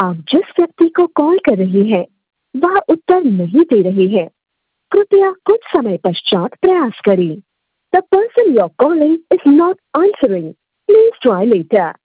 आप जिस व्यक्ति को कॉल कर रहे हैं वह उत्तर नहीं दे रहे हैं। कृपया कुछ समय पश्चात प्रयास करें। The person you are calling is not answering. Please try letter.